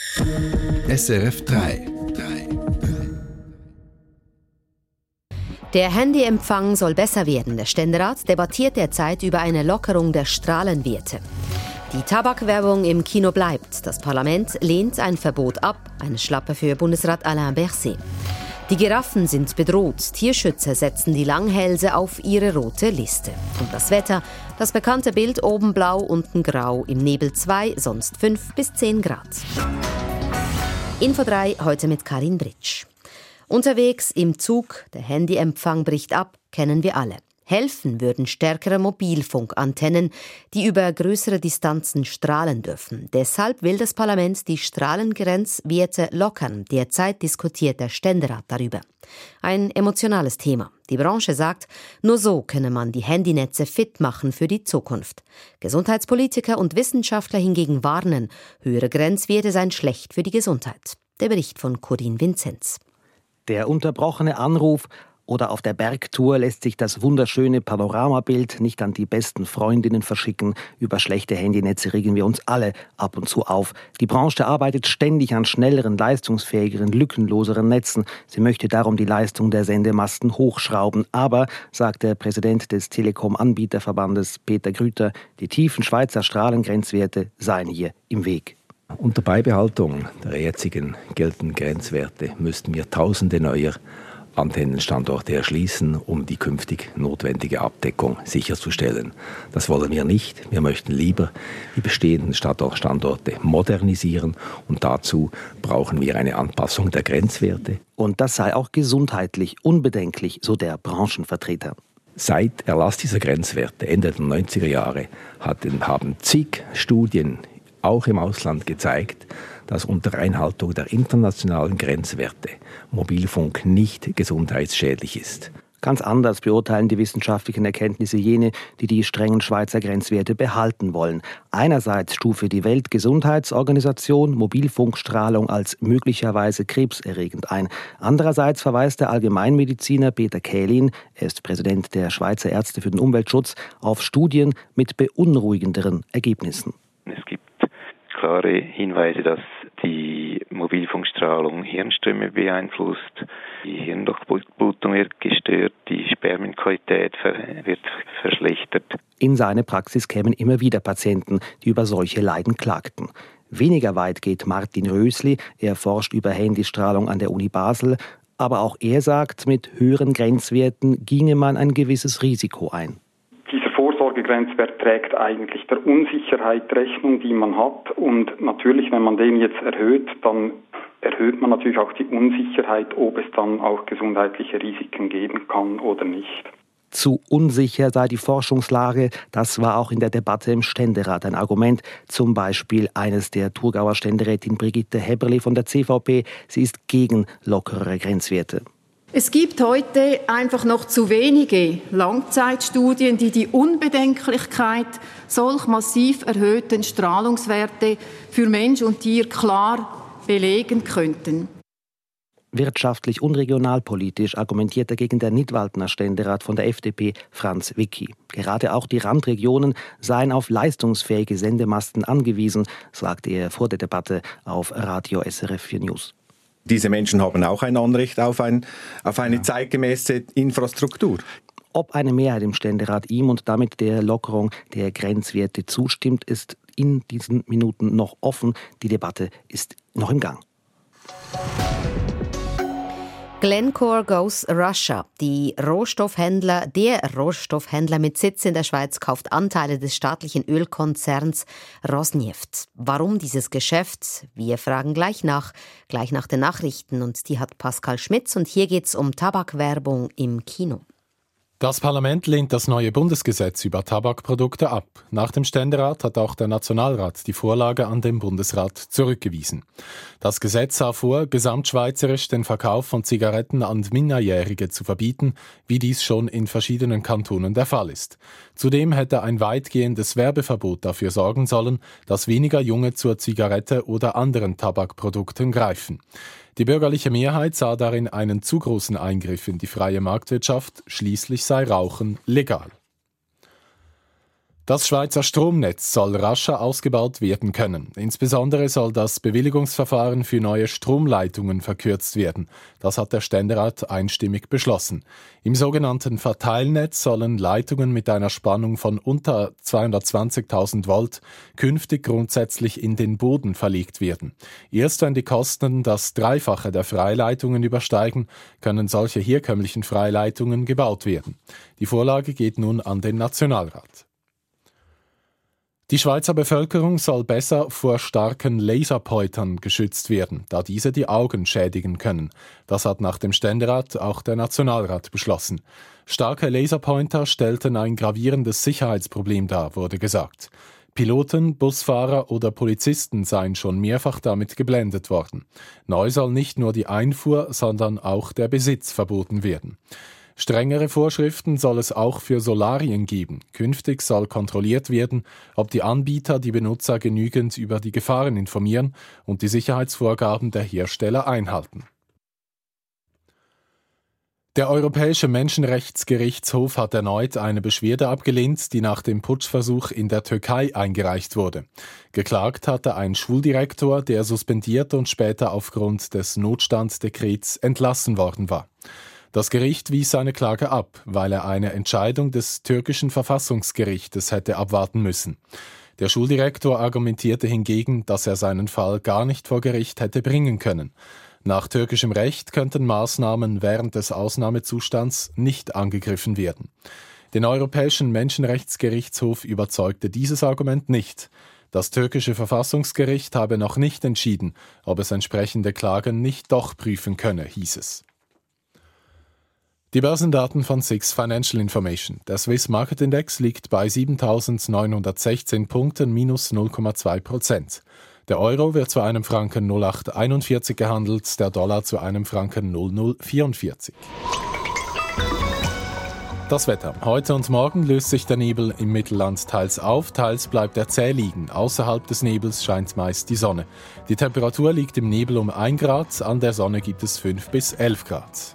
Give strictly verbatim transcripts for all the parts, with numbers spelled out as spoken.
S R F drei. Der Handyempfang soll besser werden. Der Ständerat debattiert derzeit über eine Lockerung der Strahlenwerte. Die Tabakwerbung im Kino bleibt. Das Parlament lehnt ein Verbot ab. Eine Schlappe für Bundesrat Alain Berset. Die Giraffen sind bedroht. Tierschützer setzen die Langhälse auf ihre rote Liste. Und das Wetter, das bekannte Bild oben blau, unten grau, im Nebel zwei, sonst fünf bis zehn Grad. Info drei, heute mit Karin Britsch. Unterwegs im Zug, der Handyempfang bricht ab, kennen wir alle. Helfen würden stärkere Mobilfunkantennen, die über größere Distanzen strahlen dürfen. Deshalb will das Parlament die Strahlengrenzwerte lockern. Derzeit diskutiert der Ständerat darüber. Ein emotionales Thema. Die Branche sagt, nur so könne man die Handynetze fit machen für die Zukunft. Gesundheitspolitiker und Wissenschaftler hingegen warnen, höhere Grenzwerte seien schlecht für die Gesundheit. Der Bericht von Corinne Vinzenz. Der unterbrochene Anruf oder auf der Bergtour lässt sich das wunderschöne Panoramabild nicht an die besten Freundinnen verschicken. Über schlechte Handynetze regen wir uns alle ab und zu auf. Die Branche arbeitet ständig an schnelleren, leistungsfähigeren, lückenloseren Netzen. Sie möchte darum die Leistung der Sendemasten hochschrauben. Aber, sagt der Präsident des Telekom-Anbieterverbandes Peter Grüter, die tiefen Schweizer Strahlengrenzwerte seien hier im Weg. Unter Beibehaltung der jetzigen geltenden Grenzwerte müssten wir tausende neuer Antennenstandorte erschließen, um die künftig notwendige Abdeckung sicherzustellen. Das wollen wir nicht. Wir möchten lieber die bestehenden Standorte modernisieren und dazu brauchen wir eine Anpassung der Grenzwerte. Und das sei auch gesundheitlich unbedenklich, so der Branchenvertreter. Seit Erlass dieser Grenzwerte Ende der neunziger Jahre hatten, haben zig Studien auch im Ausland gezeigt, dass unter Einhaltung der internationalen Grenzwerte Mobilfunk nicht gesundheitsschädlich ist. Ganz anders beurteilen die wissenschaftlichen Erkenntnisse jene, die die strengen Schweizer Grenzwerte behalten wollen. Einerseits stufe die Weltgesundheitsorganisation Mobilfunkstrahlung als möglicherweise krebserregend ein. Andererseits verweist der Allgemeinmediziner Peter Kählin, er ist Präsident der Schweizer Ärzte für den Umweltschutz, auf Studien mit beunruhigenderen Ergebnissen. Es gibt klare Hinweise, dass die Mobilfunkstrahlung Hirnströme beeinflusst, die Hirndurchblutung wird gestört, die Spermienqualität wird verschlechtert. In seine Praxis kämen immer wieder Patienten, die über solche Leiden klagten. Weniger weit geht Martin Rösli, er forscht über Handystrahlung an der Uni Basel, aber auch er sagt, mit höheren Grenzwerten ginge man ein gewisses Risiko ein. Vorsorgegrenzwert trägt eigentlich der Unsicherheit Rechnung, die man hat. Und natürlich, wenn man den jetzt erhöht, dann erhöht man natürlich auch die Unsicherheit, ob es dann auch gesundheitliche Risiken geben kann oder nicht. Zu unsicher sei die Forschungslage, das war auch in der Debatte im Ständerat ein Argument. Zum Beispiel eines der Thurgauer Ständerätin Brigitte Heberli von der C V P. Sie ist gegen lockerere Grenzwerte. Es gibt heute einfach noch zu wenige Langzeitstudien, die die Unbedenklichkeit solch massiv erhöhten Strahlungswerte für Mensch und Tier klar belegen könnten. Wirtschaftlich und regionalpolitisch argumentiert dagegen der Nidwaldner Ständerat von der F D P Franz Wicki. Gerade auch die Randregionen seien auf leistungsfähige Sendemasten angewiesen, sagte er vor der Debatte auf Radio S R F vier News. Diese Menschen haben auch ein Anrecht auf, ein, auf eine ja. zeitgemäße Infrastruktur. Ob eine Mehrheit im Ständerat ihm und damit der Lockerung der Grenzwerte zustimmt, ist in diesen Minuten noch offen. Die Debatte ist noch im Gang. Glencore goes Russia. Die Rohstoffhändler, der Rohstoffhändler mit Sitz in der Schweiz kauft Anteile des staatlichen Ölkonzerns Rosneft. Warum dieses Geschäft? Wir fragen gleich nach, gleich nach den Nachrichten. Und die hat Pascal Schmitz. Und hier geht's um Tabakwerbung im Kino. Das Parlament lehnt das neue Bundesgesetz über Tabakprodukte ab. Nach dem Ständerat hat auch der Nationalrat die Vorlage an den Bundesrat zurückgewiesen. Das Gesetz sah vor, gesamtschweizerisch den Verkauf von Zigaretten an Minderjährige zu verbieten, wie dies schon in verschiedenen Kantonen der Fall ist. Zudem hätte ein weitgehendes Werbeverbot dafür sorgen sollen, dass weniger Junge zur Zigarette oder anderen Tabakprodukten greifen. Die bürgerliche Mehrheit sah darin einen zu großen Eingriff in die freie Marktwirtschaft, schließlich sei Rauchen legal. Das Schweizer Stromnetz soll rascher ausgebaut werden können. Insbesondere soll das Bewilligungsverfahren für neue Stromleitungen verkürzt werden. Das hat der Ständerat einstimmig beschlossen. Im sogenannten Verteilnetz sollen Leitungen mit einer Spannung von unter zweihundertzwanzigtausend Volt künftig grundsätzlich in den Boden verlegt werden. Erst wenn die Kosten das Dreifache der Freileitungen übersteigen, können solche herkömmlichen Freileitungen gebaut werden. Die Vorlage geht nun an den Nationalrat. Die Schweizer Bevölkerung soll besser vor starken Laserpointern geschützt werden, da diese die Augen schädigen können. Das hat nach dem Ständerat auch der Nationalrat beschlossen. Starke Laserpointer stellten ein gravierendes Sicherheitsproblem dar, wurde gesagt. Piloten, Busfahrer oder Polizisten seien schon mehrfach damit geblendet worden. Neu soll nicht nur die Einfuhr, sondern auch der Besitz verboten werden. Strengere Vorschriften soll es auch für Solarien geben. Künftig soll kontrolliert werden, ob die Anbieter die Benutzer genügend über die Gefahren informieren und die Sicherheitsvorgaben der Hersteller einhalten. Der Europäische Menschenrechtsgerichtshof hat erneut eine Beschwerde abgelehnt, die nach dem Putschversuch in der Türkei eingereicht wurde. Geklagt hatte ein Schuldirektor, der suspendiert und später aufgrund des Notstandsdekrets entlassen worden war. Das Gericht wies seine Klage ab, weil er eine Entscheidung des türkischen Verfassungsgerichtes hätte abwarten müssen. Der Schuldirektor argumentierte hingegen, dass er seinen Fall gar nicht vor Gericht hätte bringen können. Nach türkischem Recht könnten Maßnahmen während des Ausnahmezustands nicht angegriffen werden. Den Europäischen Menschenrechtsgerichtshof überzeugte dieses Argument nicht. Das türkische Verfassungsgericht habe noch nicht entschieden, ob es entsprechende Klagen nicht doch prüfen könne, hieß es. Die Börsendaten von SIX Financial Information. Der Swiss Market Index liegt bei siebentausendneunhundertsechzehn Punkten, minus null Komma zwei Prozent. Der Euro wird zu einem Franken null Komma acht einundvierzig gehandelt, der Dollar zu einem Franken null Komma null vierundvierzig. Das Wetter. Heute und morgen löst sich der Nebel im Mittelland teils auf, teils bleibt er zäh liegen. Außerhalb des Nebels scheint meist die Sonne. Die Temperatur liegt im Nebel um ein Grad, an der Sonne gibt es fünf bis elf Grad.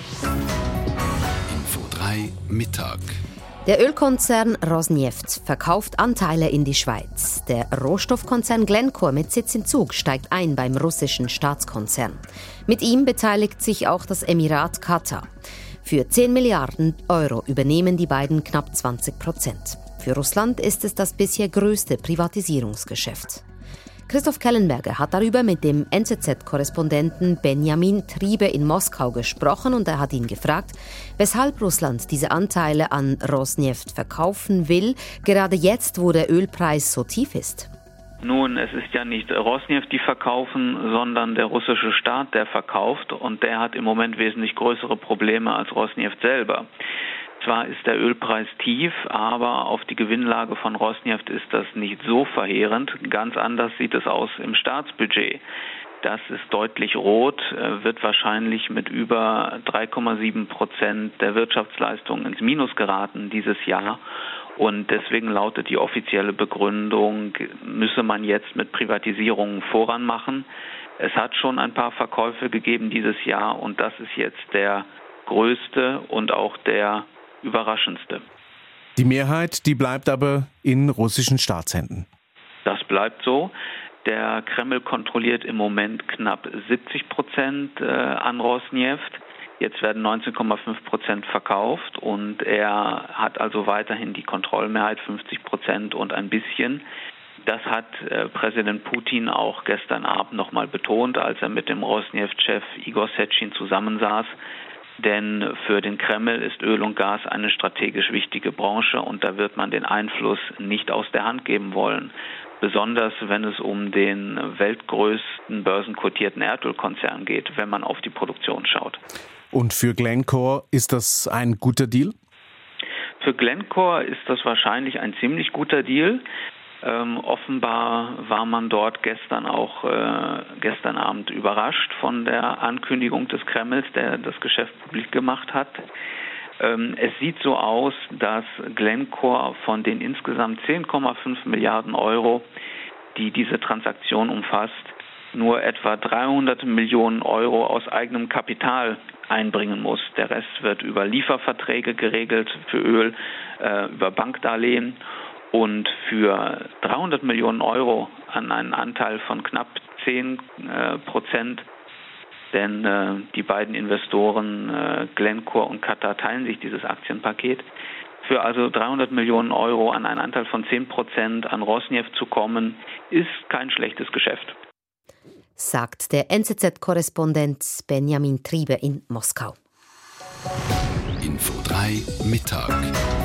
Info drei Mittag. Der Ölkonzern Rosneft verkauft Anteile in die Schweiz. Der Rohstoffkonzern Glencore mit Sitz in Zug steigt ein beim russischen Staatskonzern. Mit ihm beteiligt sich auch das Emirat Katar. Für zehn Milliarden Euro übernehmen die beiden knapp zwanzig Prozent. Für Russland ist es das bisher größte Privatisierungsgeschäft. Christoph Kellenberger hat darüber mit dem N Z Z-Korrespondenten Benjamin Triebe in Moskau gesprochen und er hat ihn gefragt, weshalb Russland diese Anteile an Rosneft verkaufen will, gerade jetzt, wo der Ölpreis so tief ist. Nun, es ist ja nicht Rosneft, die verkaufen, sondern der russische Staat, der verkauft und der hat im Moment wesentlich größere Probleme als Rosneft selber. Zwar ist der Ölpreis tief, aber auf die Gewinnlage von Rosneft ist das nicht so verheerend. Ganz anders sieht es aus im Staatsbudget. Das ist deutlich rot, wird wahrscheinlich mit über drei Komma sieben Prozent der Wirtschaftsleistung ins Minus geraten dieses Jahr. Und deswegen lautet die offizielle Begründung, müsse man jetzt mit Privatisierungen voranmachen. Es hat schon ein paar Verkäufe gegeben dieses Jahr und das ist jetzt der größte und auch der überraschendste. Die Mehrheit, die bleibt aber in russischen Staatshänden. Das bleibt so. Der Kreml kontrolliert im Moment knapp siebzig Prozent an Rosneft. Jetzt werden neunzehn Komma fünf Prozent verkauft und er hat also weiterhin die Kontrollmehrheit, fünfzig Prozent und ein bisschen. Das hat äh, Präsident Putin auch gestern Abend nochmal betont, als er mit dem Rosneft-Chef Igor Sechin zusammensaß. Denn für den Kreml ist Öl und Gas eine strategisch wichtige Branche und da wird man den Einfluss nicht aus der Hand geben wollen. Besonders wenn es um den weltgrößten börsenkotierten Erdölkonzern geht, wenn man auf die Produktion schaut. Und für Glencore ist das ein guter Deal? Für Glencore ist das wahrscheinlich ein ziemlich guter Deal. Ähm, offenbar war man dort gestern auch äh, gestern Abend überrascht von der Ankündigung des Kremls, der das Geschäft publik gemacht hat. Ähm, es sieht so aus, dass Glencore von den insgesamt zehn Komma fünf Milliarden Euro, die diese Transaktion umfasst, nur etwa dreihundert Millionen Euro aus eigenem Kapital einbringen muss. Der Rest wird über Lieferverträge geregelt für Öl, äh, über Bankdarlehen. Und für dreihundert Millionen Euro an einen Anteil von knapp zehn äh, Prozent, denn äh, die beiden Investoren äh, Glencore und Qatar teilen sich dieses Aktienpaket. Für also dreihundert Millionen Euro an einen Anteil von zehn Prozent an Rosneft zu kommen, ist kein schlechtes Geschäft. Sagt der N Z Z-Korrespondent Benjamin Triebe in Moskau. Info drei Mittag.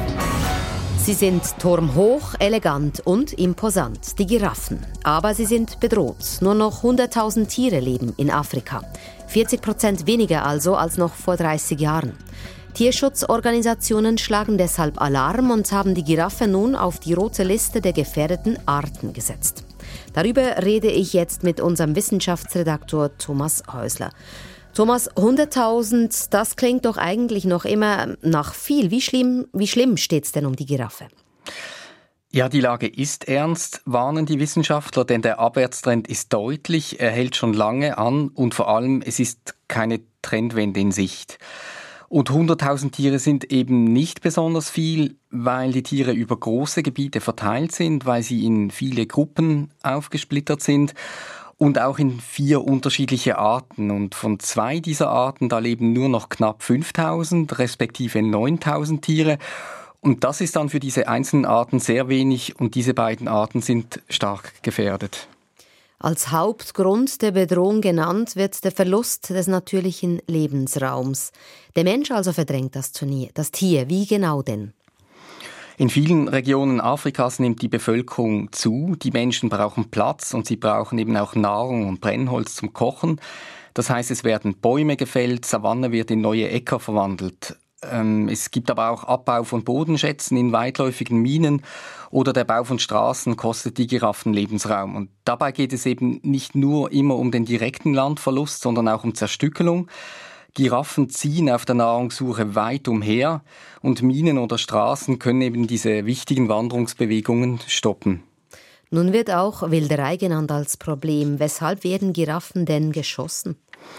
Sie sind turmhoch, elegant und imposant, die Giraffen. Aber sie sind bedroht. Nur noch hunderttausend Tiere leben in Afrika. vierzig Prozent weniger also als noch vor dreißig Jahren. Tierschutzorganisationen schlagen deshalb Alarm und haben die Giraffe nun auf die rote Liste der gefährdeten Arten gesetzt. Darüber rede ich jetzt mit unserem Wissenschaftsredaktor Thomas Häusler. Thomas, hunderttausend, das klingt doch eigentlich noch immer nach viel. Wie schlimm, wie schlimm steht es denn um die Giraffe? Ja, die Lage ist ernst, warnen die Wissenschaftler, denn der Abwärtstrend ist deutlich, er hält schon lange an und vor allem, es ist keine Trendwende in Sicht. Und hunderttausend Tiere sind eben nicht besonders viel, weil die Tiere über große Gebiete verteilt sind, weil sie in viele Gruppen aufgesplittert sind und auch in vier unterschiedliche Arten. Und von zwei dieser Arten, da leben nur noch knapp fünftausend, respektive neuntausend Tiere. Und das ist dann für diese einzelnen Arten sehr wenig und diese beiden Arten sind stark gefährdet. Als Hauptgrund der Bedrohung genannt wird der Verlust des natürlichen Lebensraums. Der Mensch also verdrängt das Tier. Wie genau denn? In vielen Regionen Afrikas nimmt die Bevölkerung zu. Die Menschen brauchen Platz und sie brauchen eben auch Nahrung und Brennholz zum Kochen. Das heißt, es werden Bäume gefällt, Savanne wird in neue Äcker verwandelt. Ähm, es gibt aber auch Abbau von Bodenschätzen in weitläufigen Minen oder der Bau von Straßen kostet die Giraffen Lebensraum. Und dabei geht es eben nicht nur immer um den direkten Landverlust, sondern auch um Zerstückelung. Giraffen ziehen auf der Nahrungssuche weit umher und Minen oder Straßen können eben diese wichtigen Wanderungsbewegungen stoppen. Nun wird auch Wilderei genannt als Problem. Weshalb werden Giraffen denn geschossen?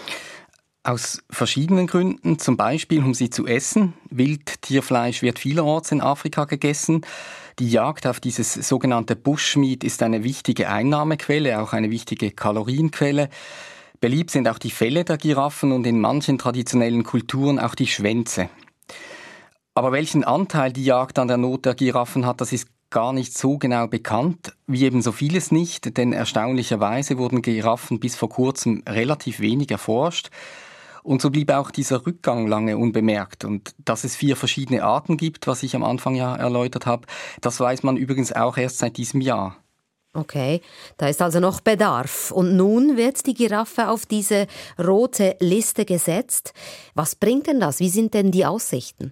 Aus verschiedenen Gründen, zum Beispiel um sie zu essen. Wildtierfleisch wird vielerorts in Afrika gegessen. Die Jagd auf dieses sogenannte Bushmeat ist eine wichtige Einnahmequelle, auch eine wichtige Kalorienquelle. Beliebt sind auch die Felle der Giraffen und in manchen traditionellen Kulturen auch die Schwänze. Aber welchen Anteil die Jagd an der Not der Giraffen hat, das ist gar nicht so genau bekannt, wie eben so vieles nicht, denn erstaunlicherweise wurden Giraffen bis vor kurzem relativ wenig erforscht. Und so blieb auch dieser Rückgang lange unbemerkt. Und dass es vier verschiedene Arten gibt, was ich am Anfang ja erläutert habe, das weiß man übrigens auch erst seit diesem Jahr. Okay, da ist also noch Bedarf. Und nun wird die Giraffe auf diese rote Liste gesetzt. Was bringt denn das? Wie sind denn die Aussichten?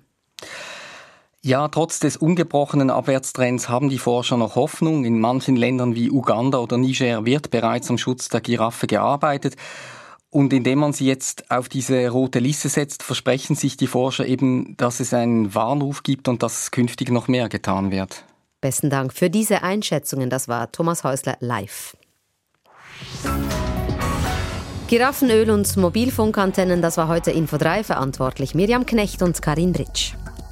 Ja, trotz des ungebrochenen Abwärtstrends haben die Forscher noch Hoffnung. In manchen Ländern wie Uganda oder Niger wird bereits am Schutz der Giraffe gearbeitet. Und indem man sie jetzt auf diese rote Liste setzt, versprechen sich die Forscher eben, dass es einen Warnruf gibt und dass künftig noch mehr getan wird. Besten Dank für diese Einschätzungen. Das war Thomas Häusler live. Giraffenöl und Mobilfunkantennen, das war heute Info drei verantwortlich. Miriam Knecht und Karin Britsch.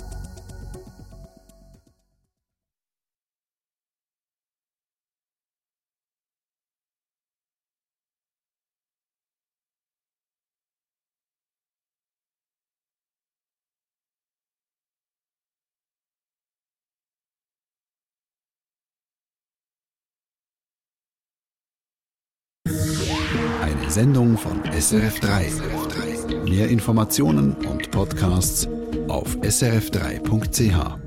Eine Sendung von S R F drei. Mehr Informationen und Podcasts auf s r f drei punkt c h.